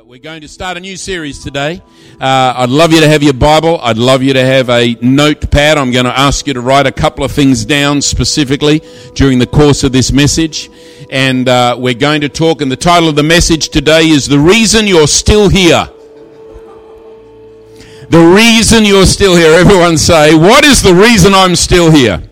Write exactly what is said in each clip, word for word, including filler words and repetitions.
We're going to start a new series today. Uh, I'd love you to have your Bible. I'd love you to have a notepad. I'm going to ask you to write a couple of things down specifically during the course of this message. And uh, we're going to talk, and the title of the message today is The Reason You're Still Here. The reason you're still here. Everyone say, what is the reason I'm still here?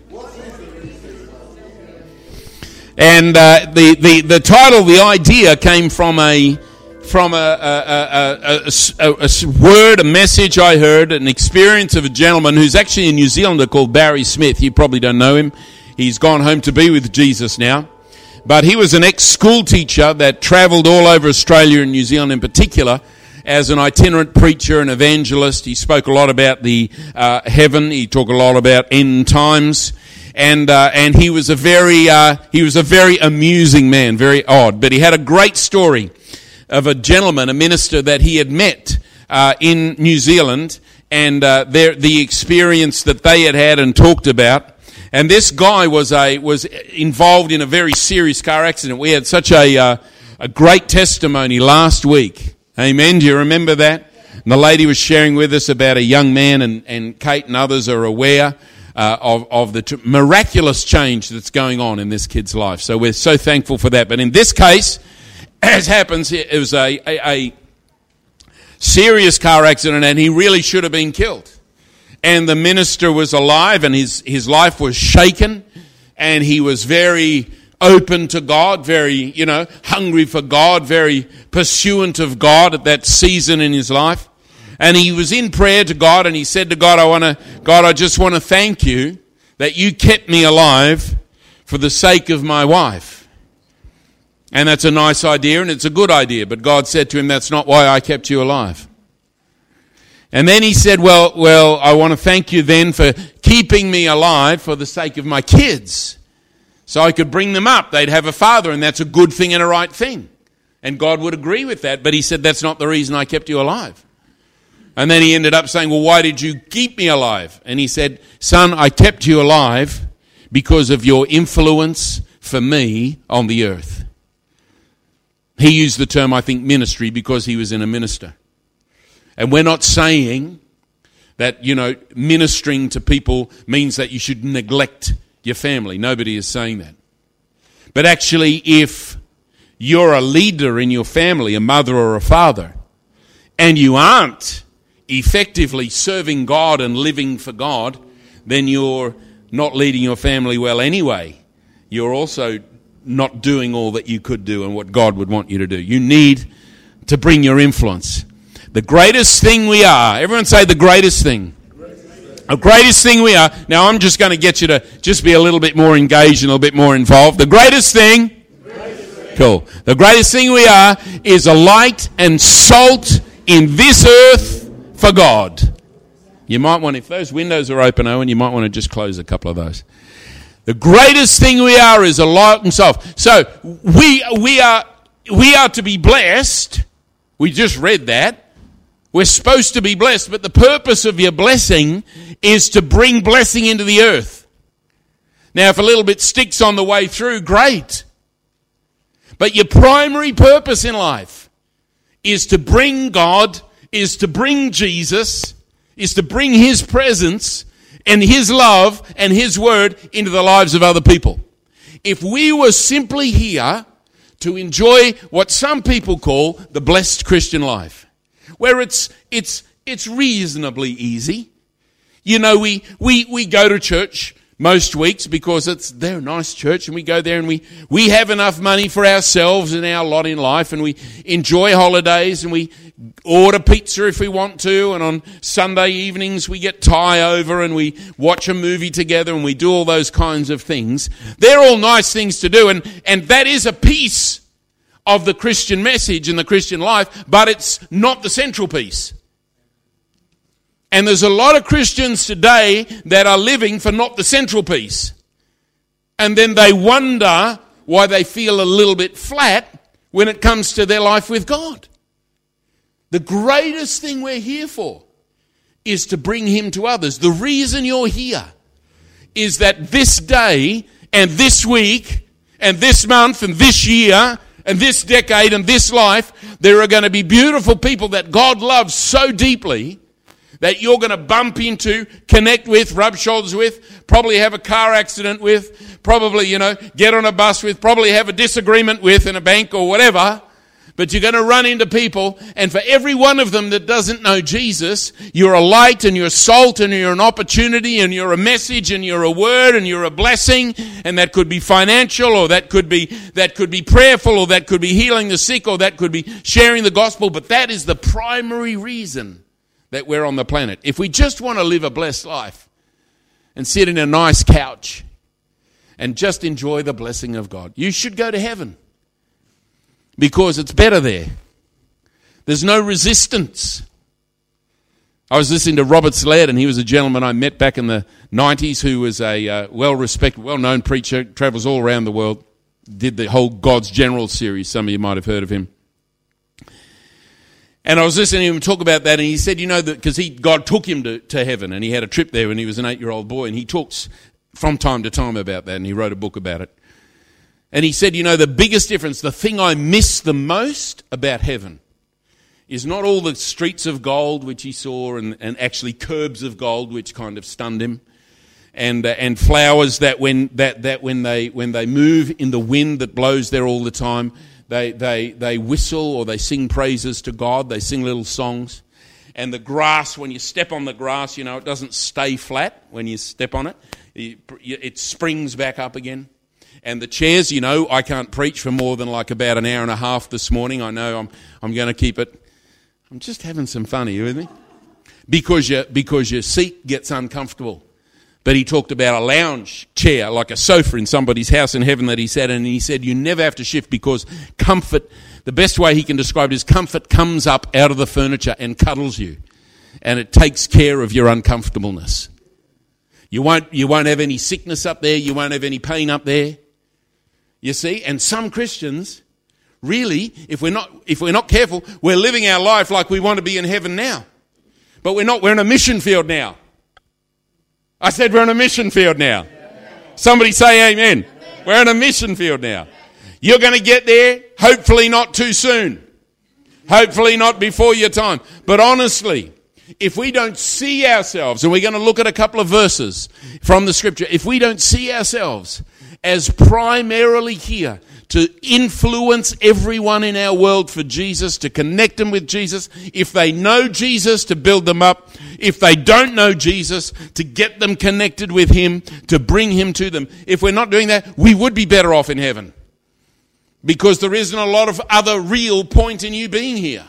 And uh, the, the, the title, the idea came from a from a, a, a, a, a, a word, a message I heard, an experience of a gentleman who's actually a New Zealander called Barry Smith. You probably don't know him. He's gone home to be with Jesus now. But he was an ex-school teacher that travelled all over Australia and New Zealand in particular as an itinerant preacher and evangelist. He spoke a lot about the uh, heaven. He talked a lot about end times. And uh, and he was a very uh, he was a very amusing man, very odd. But he had a great story of a gentleman, a minister that he had met uh, in New Zealand, and uh, their, the experience that they had had and talked about. And this guy was a was involved in a very serious car accident. We had such a uh, a great testimony last week. Amen. Do you remember that? And the lady was sharing with us about a young man, and, and Kate and others are aware Uh, of, of the t- miraculous change that's going on in this kid's life. So we're so thankful for that. But in this case, as happens, it was a, a, a serious car accident, and he really should have been killed. And the minister was alive, and his, his life was shaken, and he was very open to God, very, you know, hungry for God, very pursuant of God at that season in his life. And he was in prayer to God, and he said to God, I want to, God, I just want to thank you that you kept me alive for the sake of my wife. And that's a nice idea, and it's a good idea. But God said to him, that's not why I kept you alive. And then he said, well, well, I want to thank you then for keeping me alive for the sake of my kids. So I could bring them up. They'd have a father, and that's a good thing and a right thing. And God would agree with that. But he said, that's not the reason I kept you alive. And then he ended up saying, well, why did you keep me alive? And he said, son, I kept you alive because of your influence for me on the earth. He used the term, I think, ministry, because he was in a minister. And we're not saying that, you know, ministering to people means that you should neglect your family. Nobody is saying that. But actually, if you're a leader in your family, a mother or a father, and you aren't effectively serving God and living for God, then you're not leading your family well anyway. You're also not doing all that you could do and what God would want you to do. You need to bring your influence. The greatest thing we are, everyone say the greatest thing. The greatest thing we are. Now I'm just going to get you to just be a little bit more engaged and a little bit more involved. The greatest thing, the greatest thing. Cool. The greatest thing we are is a light and salt in this earth for God. You might want, if those windows are open, Owen, you might want to just close a couple of those. The greatest thing we are is a light and salt. So we we are we are to be blessed. We just read that. We're supposed to be blessed, but the purpose of your blessing is to bring blessing into the earth. Now, if a little bit sticks on the way through, great. But your primary purpose in life is to bring God, is to bring Jesus, is to bring his presence and his love and his word into the lives of other people. If we were simply here to enjoy what some people call the blessed Christian life, where it's it's it's reasonably easy. You know, we we, we go to church most weeks because it's they're a nice church, and we go there and we, we have enough money for ourselves and our lot in life, and we enjoy holidays, and we order pizza if we want to, and on Sunday evenings we get tie over and we watch a movie together and we do all those kinds of things. They're all nice things to do, and, and that is a piece of the Christian message and the Christian life, but it's not the central piece. And there's a lot of Christians today that are living for not the central piece. And then they wonder why they feel a little bit flat when it comes to their life with God. The greatest thing we're here for is to bring him to others. The reason you're here is that this day and this week and this month and this year and this decade and this life, there are going to be beautiful people that God loves so deeply that you're going to bump into, connect with, rub shoulders with, probably have a car accident with, probably, you know, get on a bus with, probably have a disagreement with in a bank or whatever. But you're going to run into people, and for every one of them that doesn't know Jesus, you're a light and you're salt and you're an opportunity and you're a message and you're a word and you're a blessing, and that could be financial, or that could be that could be prayerful, or that could be healing the sick, or that could be sharing the gospel. But that is the primary reason that we're on the planet. If we just want to live a blessed life and sit in a nice couch and just enjoy the blessing of God, you should go to heaven. Because it's better there. There's no resistance. I was listening to Robert Sled, and he was a gentleman I met back in the nineties who was a uh, well-respected, well-known preacher, travels all around the world, did the whole God's General series. Some of you might have heard of him. And I was listening to him talk about that, and he said, you know, that because he God took him to, to heaven, and he had a trip there when he was an eight-year-old boy, and he talks from time to time about that, and he wrote a book about it. And he said, you know, the biggest difference, the thing I miss the most about heaven is not all the streets of gold which he saw, and, and actually curbs of gold which kind of stunned him, and uh, and flowers that when that, that when they when they move in the wind that blows there all the time, they they they whistle or they sing praises to God. They sing little songs. And the grass, when you step on the grass, you know, it doesn't stay flat when you step on it. It, it springs back up again. And the chairs, you know, I can't preach for more than like about an hour and a half this morning. I know I'm I'm going to keep it. I'm just having some fun. Are you with me? Because you, because your seat gets uncomfortable. But he talked about a lounge chair, like a sofa in somebody's house in heaven that he sat in. And he said you never have to shift because comfort, the best way he can describe it is comfort comes up out of the furniture and cuddles you. And it takes care of your uncomfortableness. You won't, you won't have any sickness up there. You won't have any pain up there. You see, and some Christians, really, if we're not if we're not careful, we're living our life like we want to be in heaven now. But we're not, we're in a mission field now. I said we're in a mission field now. Somebody say amen. Amen. We're in a mission field now. You're going to get there, hopefully not too soon. Hopefully not before your time. But honestly, if we don't see ourselves, and we're going to look at a couple of verses from the scripture, if we don't see ourselves as primarily here to influence everyone in our world for Jesus, to connect them with Jesus, if they know Jesus, to build them up, if they don't know Jesus, to get them connected with him, to bring him to them. If we're not doing that, we would be better off in heaven. Because there isn't a lot of other real point in you being here.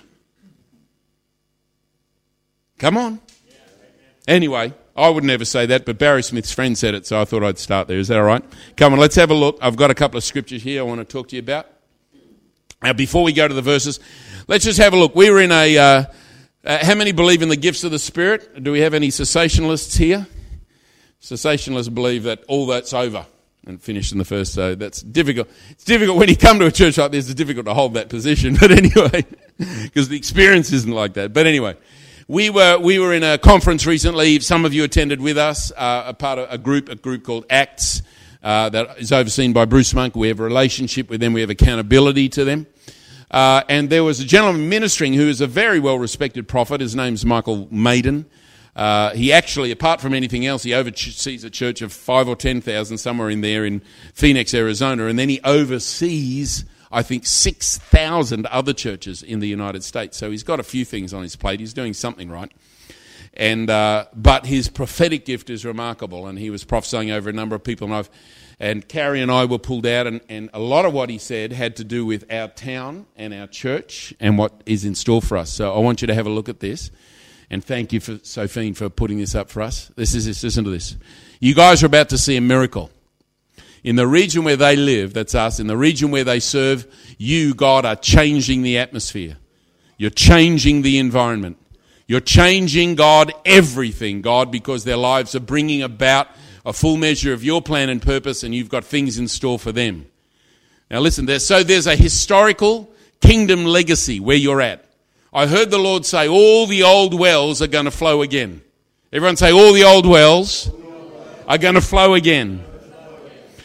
Come on. Anyway, I would never say that, but Barry Smith's friend said it, so I thought I'd start there. Is that all right? Come on, let's have a look. I've got a couple of scriptures here I want to talk to you about. Now, before we go to the verses, let's just have a look. We were in a... Uh, uh, how many believe in the gifts of the Spirit? Do we have any cessationalists here? Cessationalists believe that all that's over and finished in the first, so that's difficult. It's difficult when you come to a church like this, it's difficult to hold that position, but anyway, because the experience isn't like that. But anyway... We were we were in a conference recently. Some of you attended with us, uh, a part of a group, a group called Acts, uh, that is overseen by Bruce Monk. We have a relationship with them. We have accountability to them. Uh, and there was a gentleman ministering who is a very well-respected prophet. His name's Michael Maiden. Uh, he actually, apart from anything else, he oversees a church of five or ten thousand somewhere in there in Phoenix, Arizona, and then he oversees, I think, six thousand other churches in the United States. So he's got a few things on his plate. He's doing something right. And uh, but his prophetic gift is remarkable, and he was prophesying over a number of people. And I've and Carrie and I were pulled out, and, and a lot of what he said had to do with our town and our church and what is in store for us. So I want you to have a look at this, and thank you for Sophie for putting this up for us. This is this. Listen to this. You guys are about to see a miracle. In the region where they live, that's us, in the region where they serve, you, God, are changing the atmosphere. You're changing the environment. You're changing, God, everything, God, because their lives are bringing about a full measure of your plan and purpose, and you've got things in store for them. Now listen, there's, so there's a historical kingdom legacy where you're at. I heard the Lord say all the old wells are going to flow again. Everyone say all the old wells are going to flow again.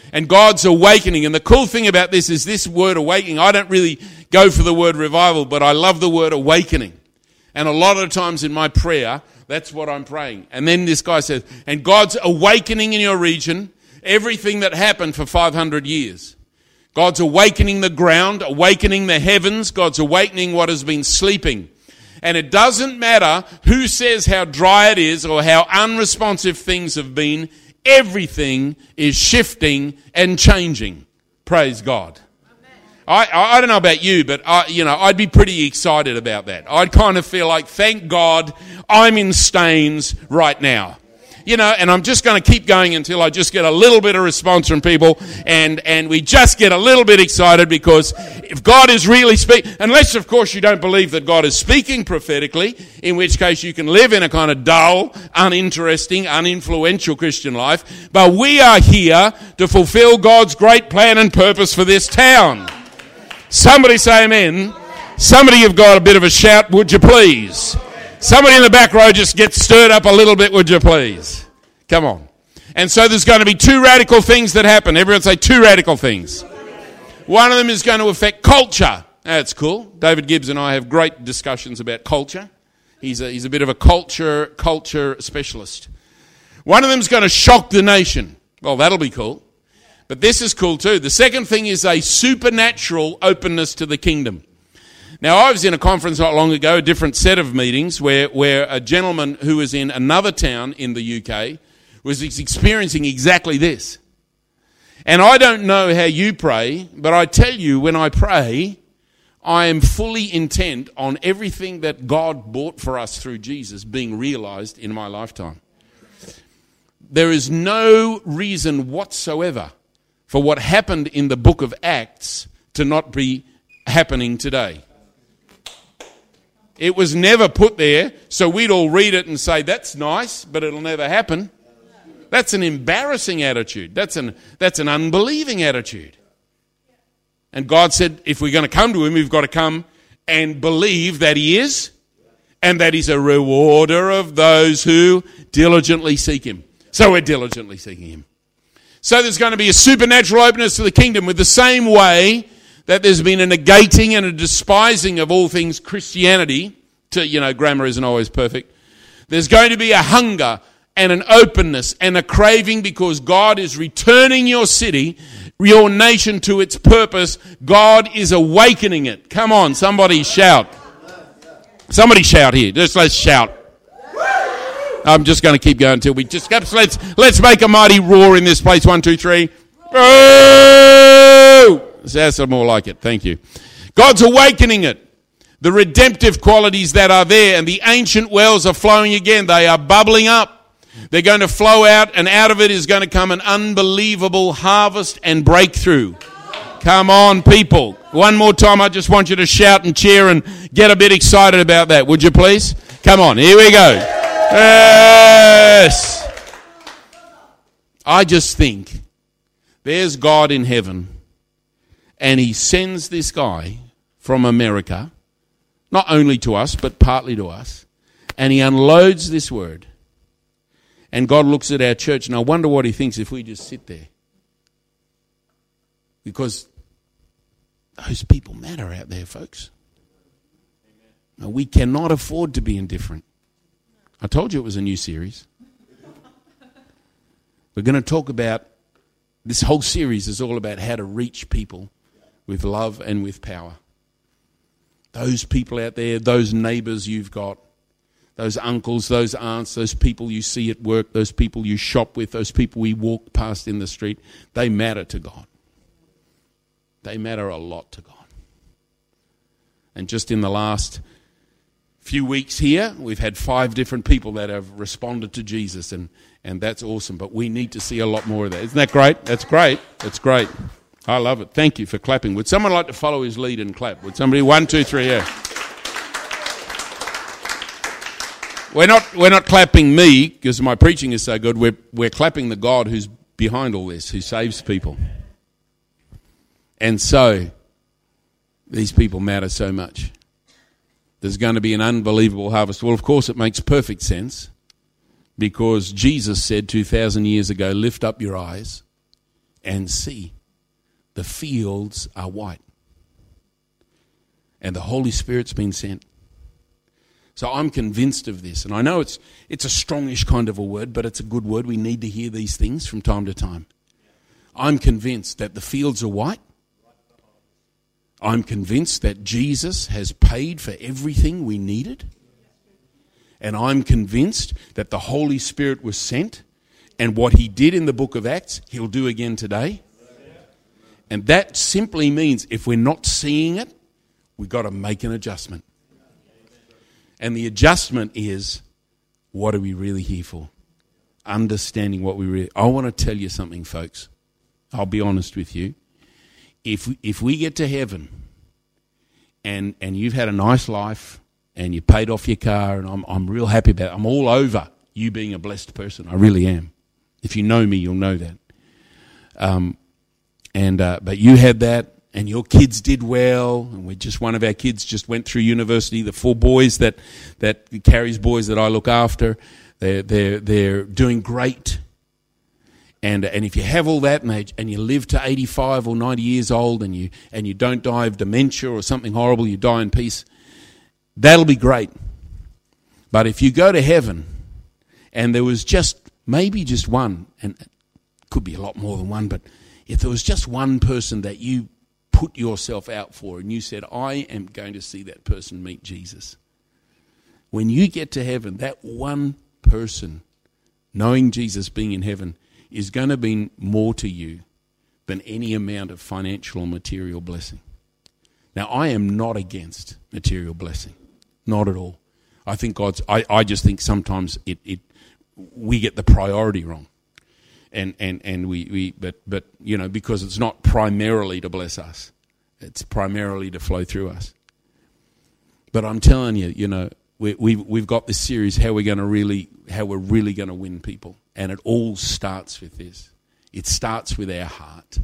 And God's awakening. And the cool thing about this is this word awakening. I don't really go for the word revival, but I love the word awakening. And a lot of times in my prayer, that's what I'm praying. And then this guy says, and God's awakening in your region everything that happened for five hundred years. God's awakening the ground, awakening the heavens. God's awakening what has been sleeping. And it doesn't matter who says how dry it is or how unresponsive things have been. Everything is shifting and changing. Praise God. I, I don't know about you, but I, you know, I'd be pretty excited about that. I'd kind of feel like, thank God I'm in Staines right now. You know, and I'm just going to keep going until I just get a little bit of response from people, and, and we just get a little bit excited, because if God is really speaking, unless of course you don't believe that God is speaking prophetically, in which case you can live in a kind of dull, uninteresting, uninfluential Christian life, but we are here to fulfill God's great plan and purpose for this town. Somebody say amen. Somebody have got a bit of a shout, would you please? Somebody in the back row just get stirred up a little bit, would you please? Come on. And so there's going to be two radical things that happen. Everyone say two radical things. One of them is going to affect culture. That's cool. David Gibbs and I have great discussions about culture. He's a, he's a bit of a culture culture specialist. One of them is going to shock the nation. Well, that'll be cool. But this is cool too. The second thing is a supernatural openness to the kingdom. Now, I was in a conference not long ago, a different set of meetings, where, where a gentleman who was in another town in the U K was experiencing exactly this. And I don't know how you pray, but I tell you, when I pray, I am fully intent on everything that God bought for us through Jesus being realized in my lifetime. There is no reason whatsoever for what happened in the book of Acts to not be happening today. It was never put there so we'd all read it and say, that's nice, but it'll never happen. That's an embarrassing attitude. That's an, that's an unbelieving attitude. And God said, if we're going to come to him, we've got to come and believe that he is, and that he's a rewarder of those who diligently seek him. So we're diligently seeking him. So there's going to be a supernatural openness to the kingdom, with the same way that there's been a negating and a despising of all things Christianity. To, you know, grammar isn't always perfect. There's going to be a hunger and an openness and a craving, because God is returning your city, your nation, to its purpose. God is awakening it. Come on, somebody shout. Somebody shout here. Just let's shout. I'm just going to keep going until we just let's let's make a mighty roar in this place. One, two, three. Oh! That's more like it. Thank you. God's awakening it. The redemptive qualities that are there, and the ancient wells are flowing again. They are bubbling up. They're going to flow out, and out of it is going to come an unbelievable harvest and breakthrough. Come on, people. One more time, I just want you to shout and cheer and get a bit excited about that. Would you please? Come on, here we go. Yes. I just think there's God in heaven, and he sends this guy from America, not only to us, but partly to us, and he unloads this word. And God looks at our church, and I wonder what he thinks if we just sit there. Because those people matter out there, folks. Now, we cannot afford to be indifferent. I told you it was a new series. We're going to talk about, this whole series is all about how to reach people with love and with power. Those people out there, those neighbours you've got, those uncles, those aunts, those people you see at work, those people you shop with, those people we walk past in the street, they matter to God. They matter a lot to God. And just in the last few weeks here, we've had five different people that have responded to Jesus, and, and that's awesome. But we need to see a lot more of that. Isn't that great? That's great. That's great. I love it. Thank you for clapping. Would someone like to follow his lead and clap? Would somebody? One, two, three, yeah. We're not we're not clapping me because my preaching is so good. We're we're clapping the God who's behind all this, who saves people. And so these people matter so much. There's going to be an unbelievable harvest. Well, of course, it makes perfect sense, because Jesus said two thousand years ago, lift up your eyes and see, the fields are white. And the Holy Spirit's been sent. So I'm convinced of this. And I know it's it's a strongish kind of a word, but it's a good word. We need to hear these things from time to time. I'm convinced that the fields are white. I'm convinced that Jesus has paid for everything we needed. And I'm convinced that the Holy Spirit was sent. And what he did in the book of Acts, he'll do again today. And that simply means if we're not seeing it, we've got to make an adjustment. And the adjustment is, what are we really here for? Understanding what we really... I want to tell you something, folks. I'll be honest with you. If if we get to heaven and and you've had a nice life and you paid off your car, and I'm I'm real happy about it. I'm all over you being a blessed person. I really am. If you know me, you'll know that. Um, and uh, but you had that. And your kids did well, and we just one of our kids just went through university. The four boys that that Carrie's boys that I look after, they're they're they're doing great. And and if you have all that, and, they, and you live to eighty-five or ninety years old, and you and you don't die of dementia or something horrible, you die in peace, that'll be great. But if you go to heaven, and there was just maybe just one, and it could be a lot more than one, but if there was just one person that you put yourself out for, and you said, I am going to see that person meet Jesus. When you get to heaven, that one person, knowing Jesus being in heaven, is going to be more to you than any amount of financial or material blessing. Now, I am not against material blessing. Not at all. I think God's, I, I just think sometimes it, it we get the priority wrong. And, and, and we, we but but you know, because it's not primarily to bless us. It's primarily to flow through us. But I'm telling you, you know, we we've we've got this series, how we're gonna really how we're really gonna win people. And it all starts with this. It starts with our heart.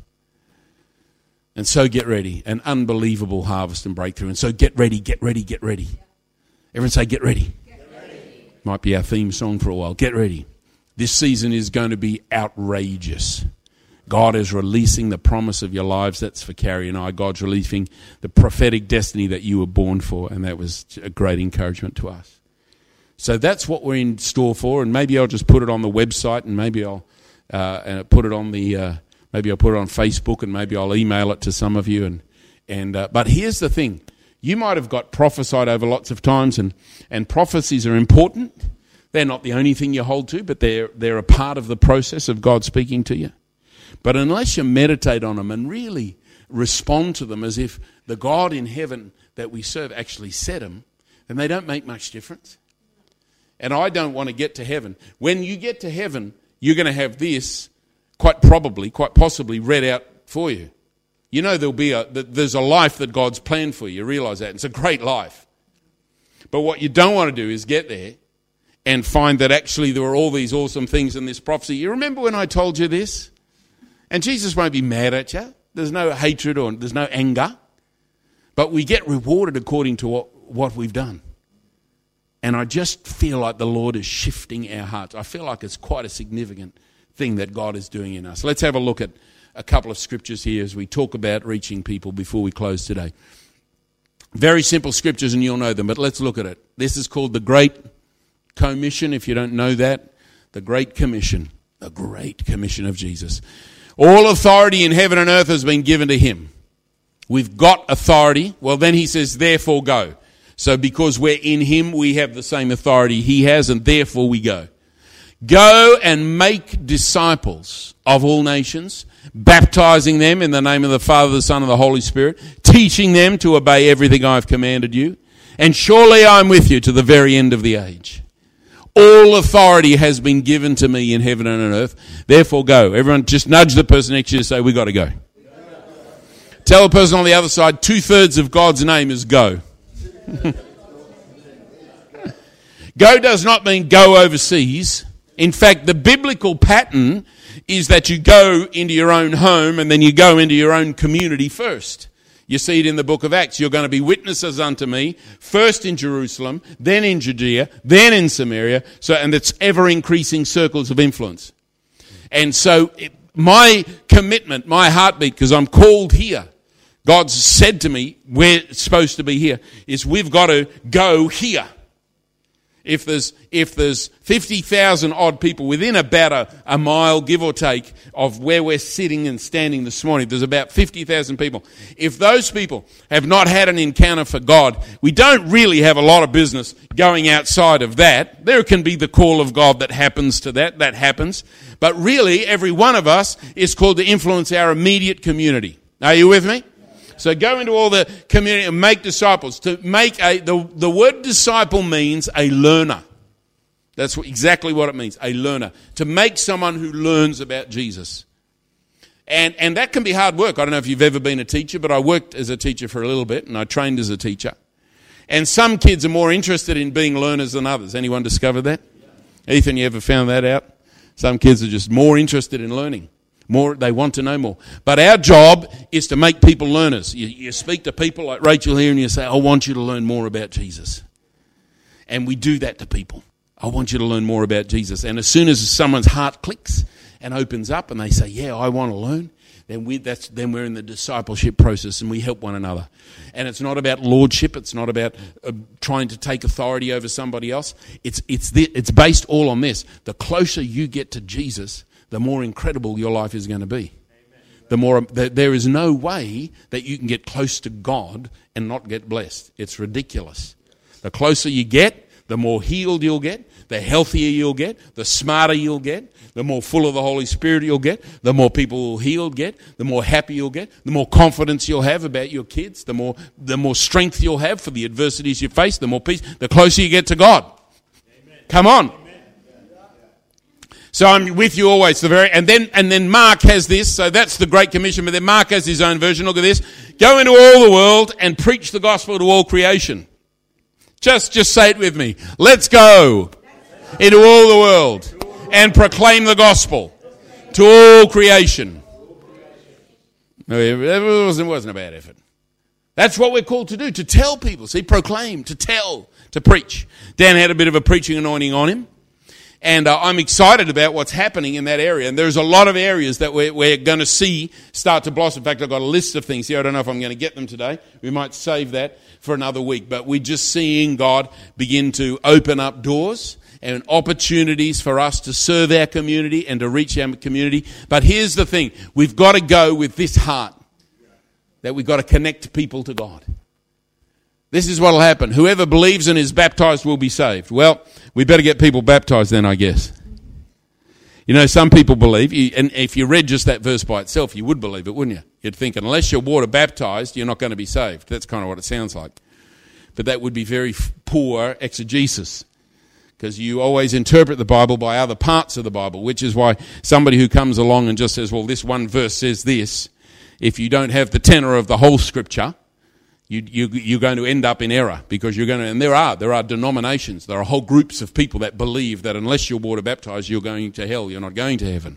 And so get ready. An unbelievable harvest and breakthrough. And so get ready, get ready, get ready. Everyone say get ready. Get ready. Might be our theme song for a while. Get ready. This season is going to be outrageous. God is releasing the promise of your lives. That's for Carrie and I. God's releasing the prophetic destiny that you were born for, and that was a great encouragement to us. So that's what we're in store for, and maybe I'll just put it on the website, and maybe I'll uh, put it on the uh, maybe I'll put it on Facebook, and maybe I'll email it to some of you. And and uh, but here's the thing: you might have got prophesied over lots of times, and and prophecies are important. They're not the only thing you hold to, but they're they're a part of the process of God speaking to you. But unless you meditate on them and really respond to them as if the God in heaven that we serve actually said them, then they don't make much difference. And I don't want to get to heaven. When you get to heaven, you're going to have this quite probably, quite possibly read out for you. You know there'll be a there's a life that God's planned for you. You realize that. It's a great life. But what you don't want to do is get there and find that actually there were all these awesome things in this prophecy. You remember when I told you this? And Jesus won't be mad at you. There's no hatred or there's no anger. But we get rewarded according to what, what we've done. And I just feel like the Lord is shifting our hearts. I feel like it's quite a significant thing that God is doing in us. Let's have a look at a couple of scriptures here as we talk about reaching people before we close today. Very simple scriptures, and you'll know them, but let's look at it. This is called the Great Commission, if you don't know that. The Great Commission. The Great Commission of Jesus. All authority in heaven and earth has been given to him. We've got authority. Well, then he says, therefore go. So because we're in him, we have the same authority he has, and therefore we go. Go and make disciples of all nations, baptizing them in the name of the Father, the Son, and the Holy Spirit, teaching them to obey everything I've commanded you. And surely I'm with you to the very end of the age. All authority has been given to me in heaven and on earth. Therefore go. Everyone just nudge the person next to you and say, we've got to go. Tell the person on the other side, two-thirds of God's name is go. Go does not mean go overseas. In fact, the biblical pattern is that you go into your own home and then you go into your own community first. You see it in the book of Acts. You're going to be witnesses unto me, first in Jerusalem, then in Judea, then in Samaria. So, and it's ever increasing circles of influence. And so it, my commitment, my heartbeat, because I'm called here, God's said to me, we're supposed to be here, is we've got to go here. If there's if there's fifty thousand odd people within about a, a mile, give or take, of where we're sitting and standing this morning, there's about fifty thousand people. If those people have not had an encounter for God, we don't really have a lot of business going outside of that. There can be the call of God that happens to that, that happens. But really, every one of us is called to influence our immediate community. Are you with me? So go into all the community and make disciples. To make a the, the word disciple means a learner. That's what, exactly what it means, a learner. To make someone who learns about Jesus. And and that can be hard work. I don't know if you've ever been a teacher, but I worked as a teacher for a little bit, and I trained as a teacher. And some kids are more interested in being learners than others. Anyone discovered that? Yeah. Ethan, you ever found that out? Some kids are just more interested in learning. More, they want to know more. But our job is to make people learners. You, you speak to people like Rachel here and you say, I want you to learn more about Jesus. And we do that to people. I want you to learn more about Jesus. And as soon as someone's heart clicks and opens up and they say, yeah, I want to learn, then, we, that's, then we're in the discipleship process and we help one another. And it's not about lordship. It's not about uh, trying to take authority over somebody else. It's, it's, the, it's based all on this. The closer you get to Jesus, the more incredible your life is going to be. Amen. The more the, there is no way that you can get close to God and not get blessed. It's ridiculous. The closer you get, the more healed you'll get, the healthier you'll get, the smarter you'll get, the more full of the Holy Spirit you'll get, the more people healed get, the more happy you'll get, the more confidence you'll have about your kids, the more the more strength you'll have for the adversities you face, the more peace, the closer you get to God. Amen. Come on. So I'm with you always. The very and then and then Mark has this. So that's the Great Commission. But then Mark has his own version. Look at this: go into all the world and preach the gospel to all creation. Just just say it with me. Let's go into all the world and proclaim the gospel to all creation. No, it wasn't, it wasn't a bad effort. That's what we're called to do: to tell people. See, proclaim, to tell, to preach. Dan had a bit of a preaching anointing on him. And uh, I'm excited about what's happening in that area. And there's a lot of areas that we're, we're going to see start to blossom. In fact, I've got a list of things here. I don't know if I'm going to get them today. We might save that for another week. But we're just seeing God begin to open up doors and opportunities for us to serve our community and to reach our community. But here's the thing. We've got to go with this heart, that we've got to connect people to God. This is what will happen. Whoever believes and is baptized will be saved. Well, we better get people baptized then, I guess. You know, some people believe, and if you read just that verse by itself, you would believe it, wouldn't you? You'd think, unless you're water baptized, you're not going to be saved. That's kind of what it sounds like. But that would be very poor exegesis, because you always interpret the Bible by other parts of the Bible, which is why somebody who comes along and just says, well, this one verse says this, if you don't have the tenor of the whole Scripture, You, you, you're going to end up in error, because you're going to, and there are, there are denominations, there are whole groups of people that believe that unless you're water baptized, you're going to hell, you're not going to heaven.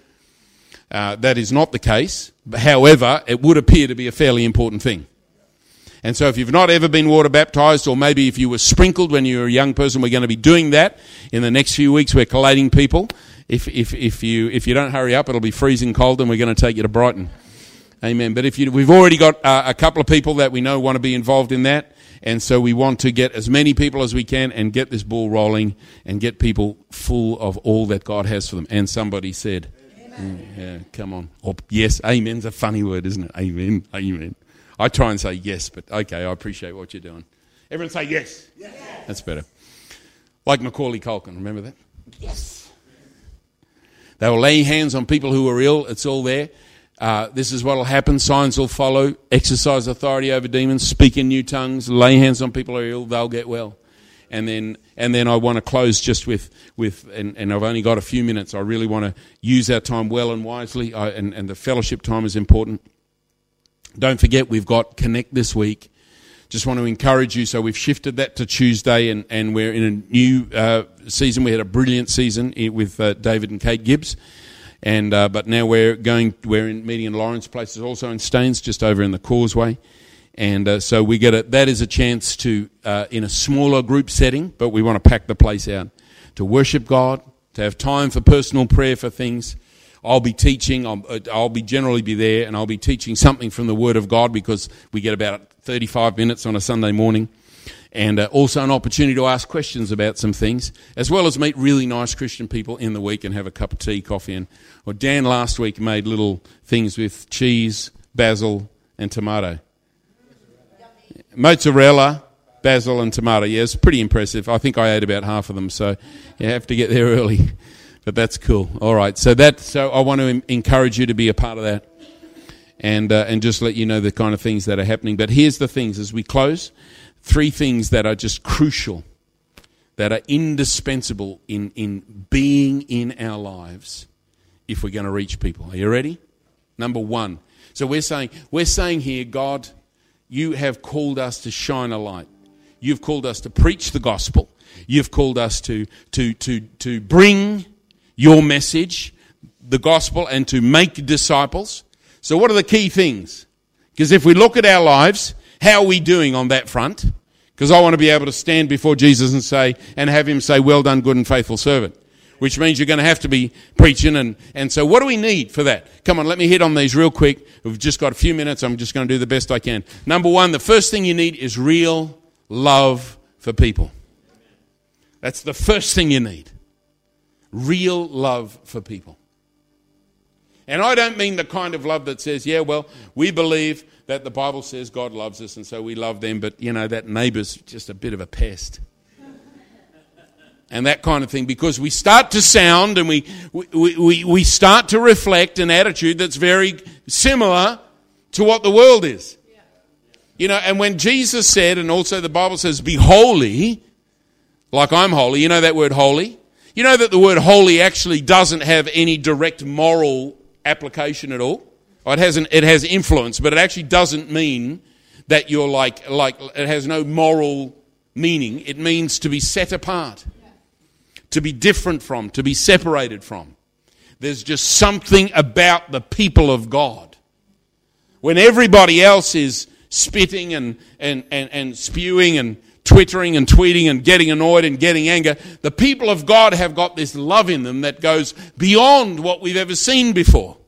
Uh, that is not the case. However, it would appear to be a fairly important thing. And so if you've not ever been water baptized, or maybe if you were sprinkled when you were a young person, we're going to be doing that in the next few weeks. We're collating people. If, if, if you, if you don't hurry up, it'll be freezing cold and we're going to take you to Brighton. Amen. But if you, we've already got uh, a couple of people that we know want to be involved in that, and so we want to get as many people as we can and get this ball rolling and get people full of all that God has for them. And somebody said, mm, yeah, come on. Or, yes, amen's a funny word, isn't it? Amen, amen. I try and say yes, but okay, I appreciate what you're doing. Everyone say yes. Yes. That's better. Like Macaulay Culkin, remember that? Yes. They will lay hands on people who are ill. It's all there. Uh, this is what will happen. Signs will follow. Exercise authority over demons. Speak in new tongues. Lay hands on people who are ill. They'll get well. And then, and then I want to close just with, with and, and I've only got a few minutes. I really want to use our time well and wisely. I, and, and the fellowship time is important. Don't forget, we've got Connect this week. Just want to encourage you. So we've shifted that to Tuesday, and, and we're in a new uh, season. We had a brilliant season with uh, David and Kate Gibbs. And uh, but now we're going, we're in meeting in Lawrence Place, also in Staines, just over in the Causeway, and uh, so we get a, that is a chance to uh, in a smaller group setting, but we want to pack the place out to worship God, to have time for personal prayer for things. I'll be teaching, I'll, I'll be generally be there, and I'll be teaching something from the Word of God, because we get about thirty-five minutes on a Sunday morning. And uh, also an opportunity to ask questions about some things, as well as meet really nice Christian people in the week and have a cup of tea, coffee. And or Dan last week made little things with cheese, basil, and tomato. Mozzarella, basil, and tomato. Yeah, it's pretty impressive. I think I ate about half of them, so you have to get there early. But that's cool. All right, so that so I want to encourage you to be a part of that, and uh, and just let you know the kind of things that are happening. But here's the things as we close. Three things that are just crucial, that are indispensable in, in being in our lives if we're going to reach people. Are you ready? Number one. So we're saying, we're saying here, God, you have called us to shine a light. You've called us to preach the gospel. You've called us to, to, to, to bring your message, the gospel, and to make disciples. So what are the key things? Because if we look at our lives, how are we doing on that front? Because I want to be able to stand before Jesus and say, and have him say, well done, good and faithful servant. Which means you're going to have to be preaching. And, and so what do we need for that? Come on, let me hit on these real quick. We've just got a few minutes. I'm just going to do the best I can. Number one, the first thing you need is real love for people. That's the first thing you need. Real love for people. And I don't mean the kind of love that says, yeah, well, we believe that the Bible says God loves us and so we love them, but, you know, that neighbour's just a bit of a pest. And that kind of thing, because we start to sound and we, we, we, we start to reflect an attitude that's very similar to what the world is. You know, and when Jesus said, and also the Bible says, be holy, like I'm holy, you know that word holy? You know that the word holy actually doesn't have any direct moral application at all. It hasn't. It has influence, but it actually doesn't mean that you're like like. It has no moral meaning. It means to be set apart, to be different from, to be separated from. There's just something about the people of God. When everybody else is spitting and and and, and spewing and twittering and tweeting and getting annoyed and getting anger, the people of God have got this love in them that goes beyond what we've ever seen before.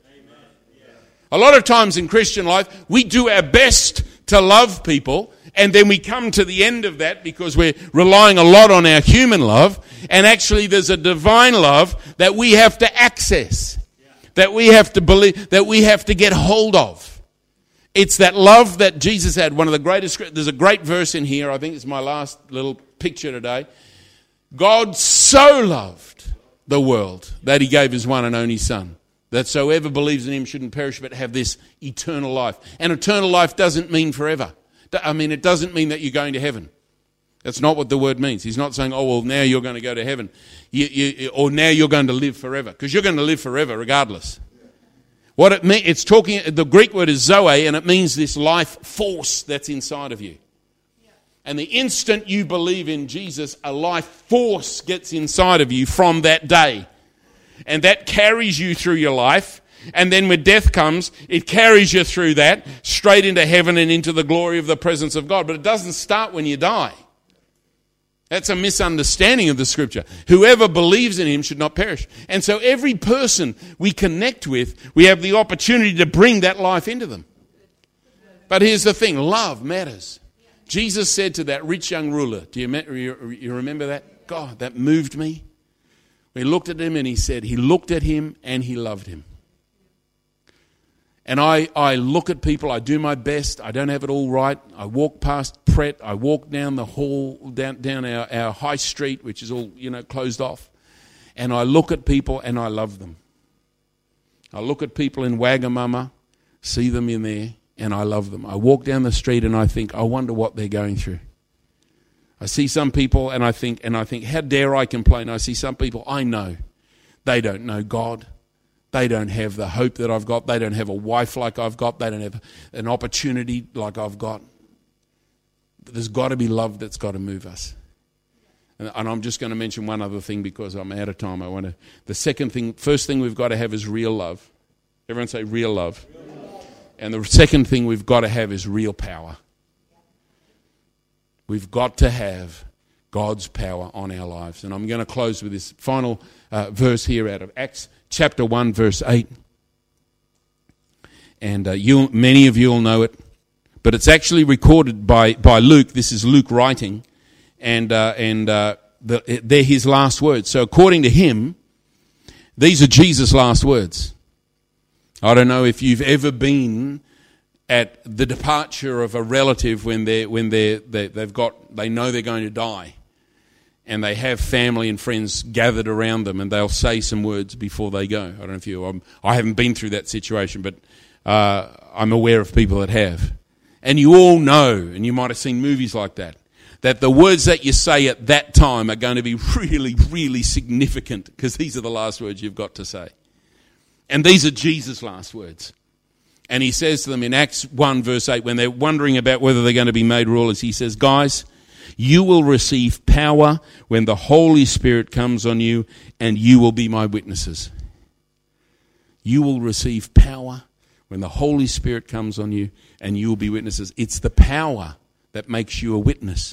A lot of times in Christian life, we do our best to love people, and then we come to the end of that because we're relying a lot on our human love, and actually there's a divine love that we have to access, that we have to believe, that we have to get hold of. It's that love that Jesus had. One of the greatest, there's a great verse in here, I think it's my last little picture today. God so loved the world that he gave his one and only Son, that so ever believes in him shouldn't perish but have this eternal life. And eternal life doesn't mean forever. I mean, it doesn't mean that you're going to heaven. That's not what the word means. He's not saying, oh, well, now you're going to go to heaven. You, you, or now you're going to live forever. Because you're going to live forever regardless. What it means, it's talking, the Greek word is zoe, and it means this life force that's inside of you. And the instant you believe in Jesus, a life force gets inside of you from that day. And that carries you through your life. And then when death comes, it carries you through that, straight into heaven and into the glory of the presence of God. But it doesn't start when you die. That's a misunderstanding of the scripture. Whoever believes in him should not perish. And so every person we connect with, we have the opportunity to bring that life into them. But here's the thing, love matters. Jesus said to that rich young ruler, do you, you remember that? God, that moved me. He looked at him and he said, he looked at him and he loved him. And I, I look at people, I do my best, I don't have it all right. I walk past Pret, I walk down the hall, down, down our, our high street, which is all, you know, closed off. And I look at people and I love them. I look at people in Wagamama, see them in there, and I love them. I walk down the street and I think, I wonder what they're going through. I see some people and I think, and I think, how dare I complain? I see some people, I know, they don't know God. They don't have the hope that I've got. They don't have a wife like I've got. They don't have an opportunity like I've got. But there's got to be love that's got to move us. And, and I'm just going to mention one other thing because I'm out of time. I want to. The second thing, first thing we've got to have is real love. Everyone say real love. Real love. And the second thing we've got to have is real power. We've got to have God's power on our lives. And I'm going to close with this final uh, verse here out of Acts chapter one, verse eight. And uh, you, many of you will know it, but it's actually recorded by, by Luke. This is Luke writing, and uh, and uh, the, they're his last words. So according to him, these are Jesus' last words. I don't know if you've ever been at the departure of a relative when they when they they they've got they know they're going to die, and they have family and friends gathered around them, and they'll say some words before they go. I don't know if you. I'm, I haven't been through that situation, but uh, I'm aware of people that have, and you all know, and you might have seen movies like that, that the words that you say at that time are going to be really, really significant, because these are the last words you've got to say, and these are Jesus' last words. And he says to them in Acts one, verse eight, when they're wondering about whether they're going to be made rulers, he says, guys, you will receive power when the Holy Spirit comes on you, and you will be my witnesses. You will receive power when the Holy Spirit comes on you, and you will be witnesses. It's the power that makes you a witness.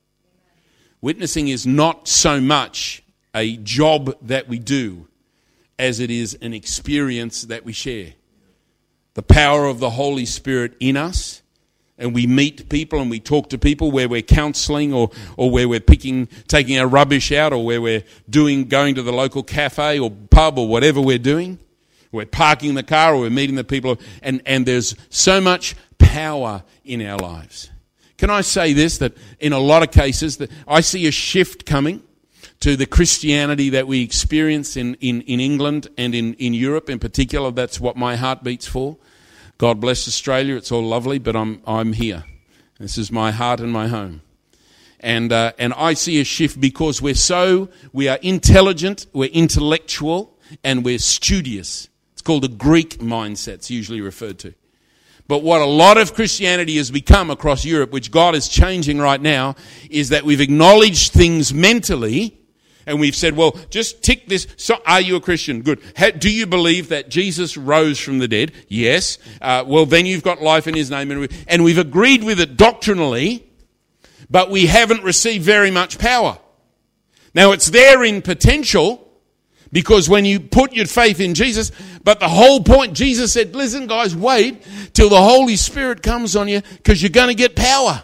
Witnessing is not so much a job that we do as it is an experience that we share. The power of the Holy Spirit in us, and we meet people and we talk to people where we're counselling, or, or where we're picking, taking our rubbish out, or where we're doing, going to the local cafe or pub or whatever we're doing. We're parking the car, or we're meeting the people, and, and there's so much power in our lives. Can I say this, that in a lot of cases that I see a shift coming to the Christianity that we experience in, in, in England and in, in Europe in particular. That's what my heart beats for. God bless Australia, it's all lovely, but I'm I'm here. This is my heart and my home. And uh, and I see a shift because we're so, we are intelligent, we're intellectual, and we're studious. It's called a Greek mindset, it's usually referred to. But what a lot of Christianity has become across Europe, which God is changing right now, is that we've acknowledged things mentally, and we've said, well, just tick this. So, are you a Christian? Good. How, do you believe that Jesus rose from the dead? Yes. Uh, well, then you've got life in his name. And, we, and we've agreed with it doctrinally, but we haven't received very much power. Now, it's there in potential, because when you put your faith in Jesus, but the whole point, Jesus said, listen, guys, wait till the Holy Spirit comes on you, because you're going to get power.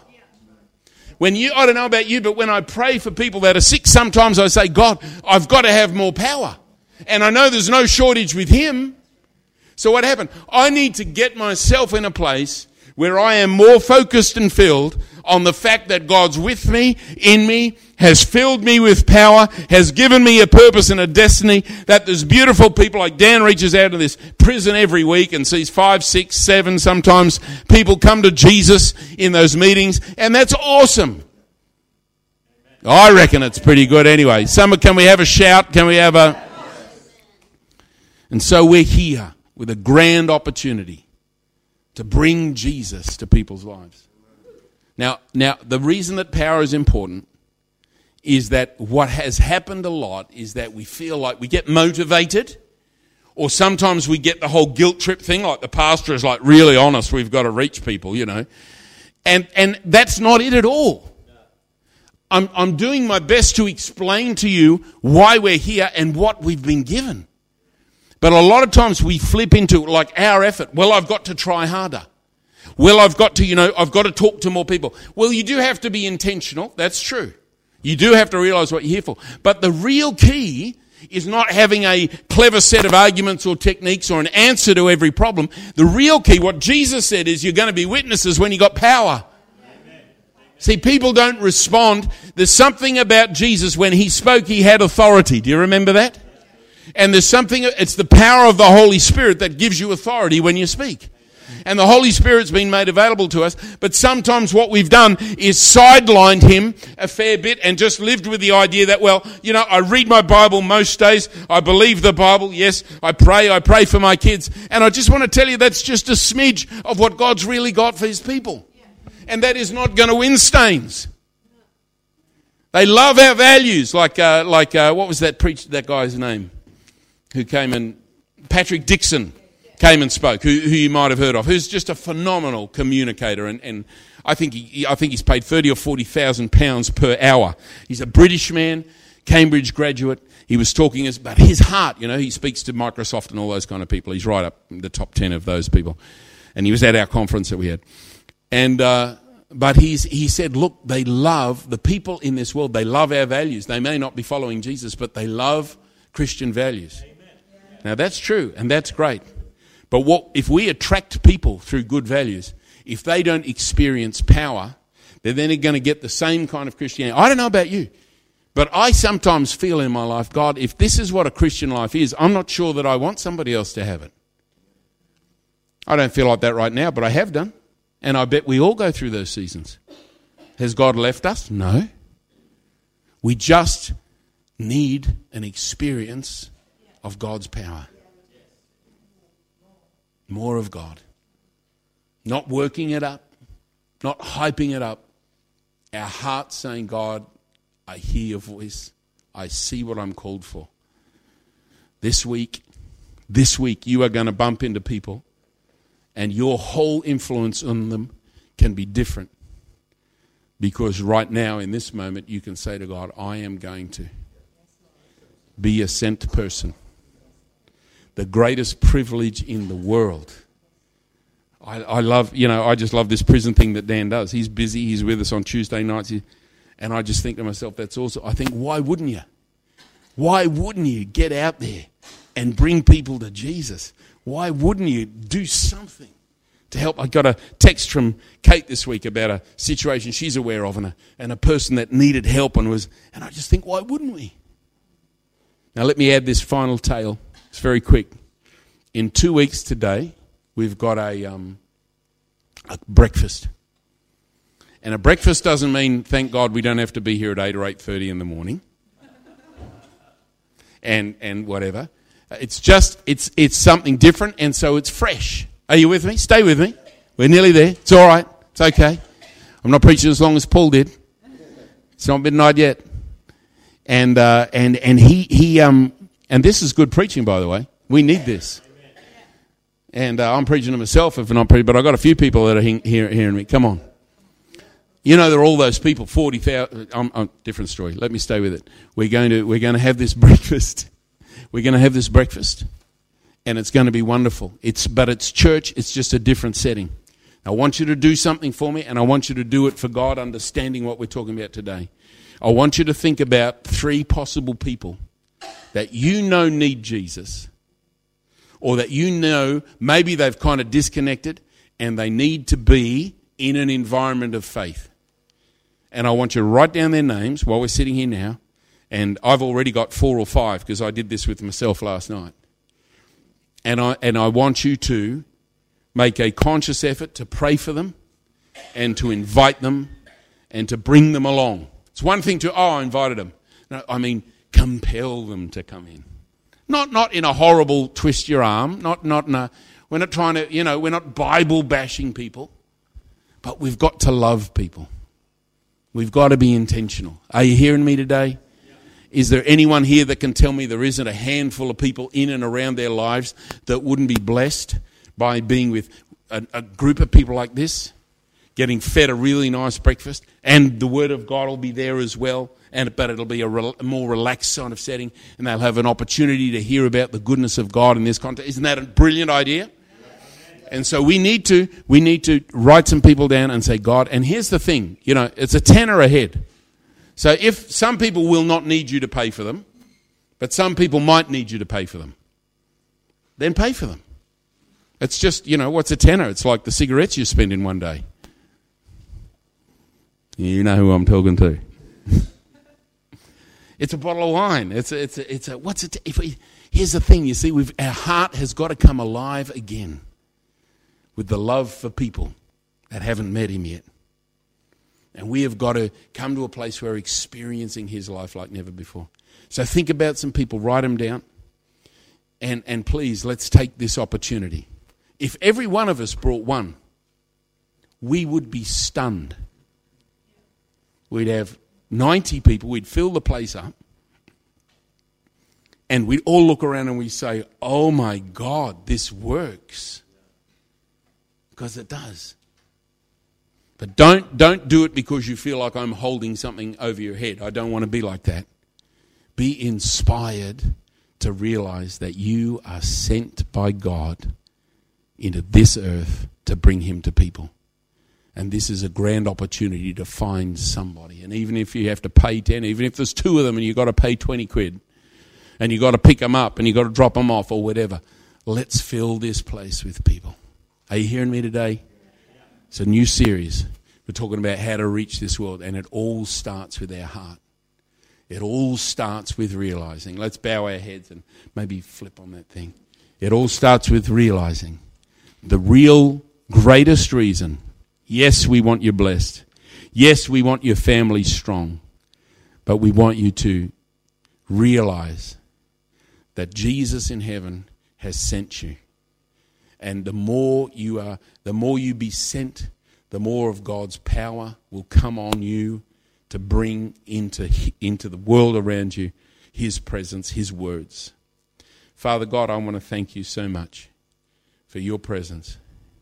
When you, I don't know about you, but when I pray for people that are sick, sometimes I say, God, I've got to have more power. And I know there's no shortage with him. So what happened? I need to get myself in a place where I am more focused and filled on the fact that God's with me, in me, has filled me with power, has given me a purpose and a destiny, that there's beautiful people like Dan reaches out of this prison every week and sees five, six, seven, sometimes people come to Jesus in those meetings, and that's awesome. I reckon it's pretty good anyway. Some, can we have a shout? Can we have a... And so we're here with a grand opportunity to bring Jesus to people's lives. Now, now the reason that power is important is that what has happened a lot is that we feel like we get motivated, or sometimes we get the whole guilt trip thing, like the pastor is like really honest, we've got to reach people, you know. And and that's not it at all. I'm I'm doing my best to explain to you why we're here and what we've been given. But a lot of times we flip into like our effort. Well, I've got to try harder. Well, I've got to, you know, I've got to talk to more people. Well, you do have to be intentional. That's true. You do have to realize what you're here for. But the real key is not having a clever set of arguments or techniques or an answer to every problem. The real key, what Jesus said, is you're going to be witnesses when you got power. Amen. See, people don't respond. There's something about Jesus. When he spoke, he had authority. Do you remember that? And there's something, it's the power of the Holy Spirit that gives you authority when you speak. And the Holy Spirit's been made available to us, but sometimes what we've done is sidelined him a fair bit and just lived with the idea that, well, you know, I read my Bible most days, I believe the Bible, yes, I pray, I pray for my kids, and I just want to tell you that's just a smidge of what God's really got for his people. And that is not going to win stains. They love our values, like, uh, like uh, what was that preach, that guy's name, who came and, Patrick Dixon, came and spoke, who, who you might have heard of, who's just a phenomenal communicator, and, and I think he, I think he's paid thirty or forty thousand pounds per hour. He's a British man, Cambridge graduate. He was talking about his heart. You know, he speaks to Microsoft and all those kind of people. He's right up in the top ten of those people, and he was at our conference that we had. And uh, but he's he said, look, they love the people in this world. They love our values. They may not be following Jesus, but they love Christian values. Amen. Now that's true, and that's great. But what if we attract people through good values? If they don't experience power, they're then going to get the same kind of Christianity. I don't know about you, but I sometimes feel in my life, God, if this is what a Christian life is, I'm not sure that I want somebody else to have it. I don't feel like that right now, but I have done. And I bet we all go through those seasons. Has God left us? No. We just need an experience of God's power. More of God. Not working it up, not hyping it up. Our heart saying, God, I hear your voice. I see what I'm called for. This week, this week you are going to bump into people, and your whole influence on them can be different. Because right now, in this moment, you can say to God, I am going to be a sent person. The greatest privilege in the world. I, I love, you know, I just love this prison thing that Dan does. He's busy. He's with us on Tuesday nights. And I just think to myself, that's awesome. I think, why wouldn't you? Why wouldn't you get out there and bring people to Jesus? Why wouldn't you do something to help? I got a text from Kate this week about a situation she's aware of and a, and a person that needed help and was, and I just think, why wouldn't we? Now let me add this final tale. It's very quick. In two weeks today, we've got a, um, a breakfast. And a breakfast doesn't mean, thank God, we don't have to be here at eight or eight thirty in the morning. and and whatever. It's just, it's it's something different, and so it's fresh. Are you with me? Stay with me. We're nearly there. It's all right. It's okay. I'm not preaching as long as Paul did. It's not midnight yet. And uh, and and he he um and this is good preaching, by the way. We need this. And uh, I'm preaching to myself if I'm not preaching, but I've got a few people that are he- hear, hearing me. Come on. You know, there are all those people, forty thousand, um, um, different story. Let me stay with it. We're going to, we're going to have this breakfast. We're going to have this breakfast, and it's going to be wonderful. It's, but it's church, it's just a different setting. I want you to do something for me, and I want you to do it for God, understanding what we're talking about today. I want you to think about three possible people that you know need Jesus, or that you know maybe they've kind of disconnected and they need to be in an environment of faith. And I want you to write down their names while we're sitting here now. And I've already got four or five because I did this with myself last night. And I and I want you to make a conscious effort to pray for them and to invite them and to bring them along. It's one thing to, oh, I invited them. No, I mean, compel them to come in. Not not in a horrible twist your arm. Not not in a, we're not trying to, you know, we're not Bible bashing people. But we've got to love people. We've got to be intentional. Are you hearing me today? Is there anyone here that can tell me there isn't a handful of people in and around their lives that wouldn't be blessed by being with a, a group of people like this, getting fed a really nice breakfast, and the Word of God will be there as well, and but it'll be a, re, a more relaxed kind of setting, and they'll have an opportunity to hear about the goodness of God in this context. Isn't that a brilliant idea? And so we need to we need to write some people down and say, God, and here's the thing, you know, it's a tenner ahead. So if some people will not need you to pay for them, but some people might need you to pay for them, then pay for them. It's just, you know, what's a tenner? It's like the cigarettes you spend in one day. You know who I'm talking to. It's a bottle of wine. It's a, it's a, it's a what's it? If we, here's the thing, you see, we've, our heart has got to come alive again with the love for people that haven't met him yet. And we have got to come to a place where we're experiencing his life like never before. So think about some people, write them down, and, and please, let's take this opportunity. If every one of us brought one, we would be stunned. We'd have ninety people, we'd fill the place up, And we all look around and we say, oh my God, this works. Because it does. But don't, don't do it because you feel like I'm holding something over your head. I don't want to be like that. Be inspired to realize that you are sent by God into this earth to bring him to people. And this is a grand opportunity to find somebody. And even if you have to pay ten, even if there's two of them and you've got to pay twenty quid, and you've got to pick them up and you've got to drop them off or whatever, let's fill this place with people. Are you hearing me today? It's a new series. We're talking about how to reach this world, and it all starts with our heart. It all starts with realizing. Let's bow our heads and maybe flip on that thing. It all starts with realizing the real greatest reason. Yes, we want you blessed. Yes, we want your family strong. But we want you to realize that Jesus in heaven has sent you. And the more you are, the more you be sent, the more of God's power will come on you to bring into, into the world around you his presence, his words. Father God, I want to thank you so much for your presence.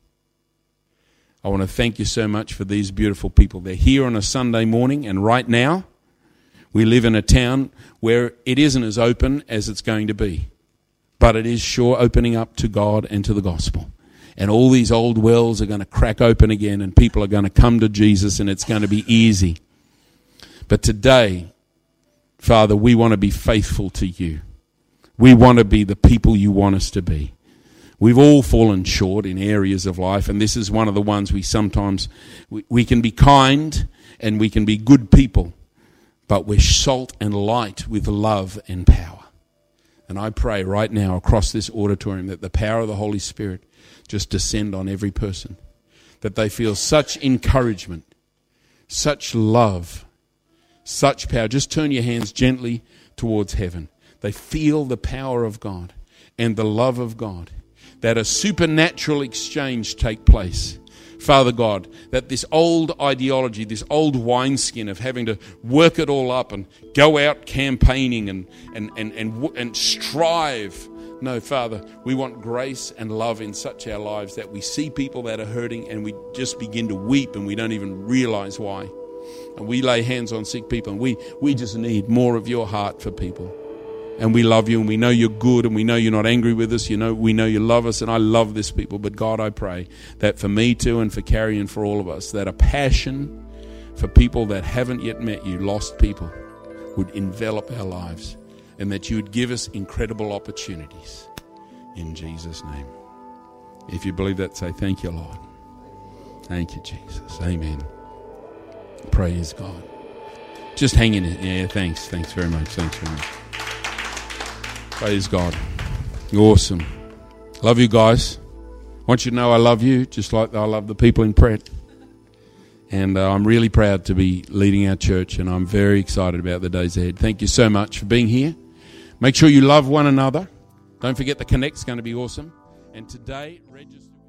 I want to thank you so much for these beautiful people. They're here on a Sunday morning, and right now we live in a town where it isn't as open as it's going to be. But it is sure opening up to God and to the gospel. And all these old wells are going to crack open again, and people are going to come to Jesus, and it's going to be easy. But today, Father, we want to be faithful to you. We want to be the people you want us to be. We've all fallen short in areas of life, and this is one of the ones we sometimes, we, we can be kind and we can be good people, but we're salt and light with love and power. And I pray right now across this auditorium that the power of the Holy Spirit just descend on every person, that they feel such encouragement, such love, such power. Just turn your hands gently towards heaven. They feel the power of God and the love of God, that a supernatural exchange take place. Father God, that this old ideology, this old wineskin of having to work it all up and go out campaigning and, and, and, and, and strive. No, Father, we want grace and love in such our lives that we see people that are hurting and we just begin to weep and we don't even realize why. And we lay hands on sick people and we, we just need more of your heart for people. And we love you, and we know you're good, and we know you're not angry with us. You know, we know you love us, and I love this people. But God, I pray that for me too, and for Carrie and for all of us, that a passion for people that haven't yet met you, lost people, would envelop our lives, and that you would give us incredible opportunities. In Jesus' name. If you believe that, say, thank you, Lord. Thank you, Jesus. Amen. Praise God. Just hang in it. Yeah, thanks. Thanks very much. Thanks very much. Praise God. Awesome. Love you guys. I want you to know I love you just like I love the people in Pret. And uh, I'm really proud to be leading our church, and I'm very excited about the days ahead. Thank you so much for being here. Make sure you love one another. Don't forget the Connect's going to be awesome. And today, register.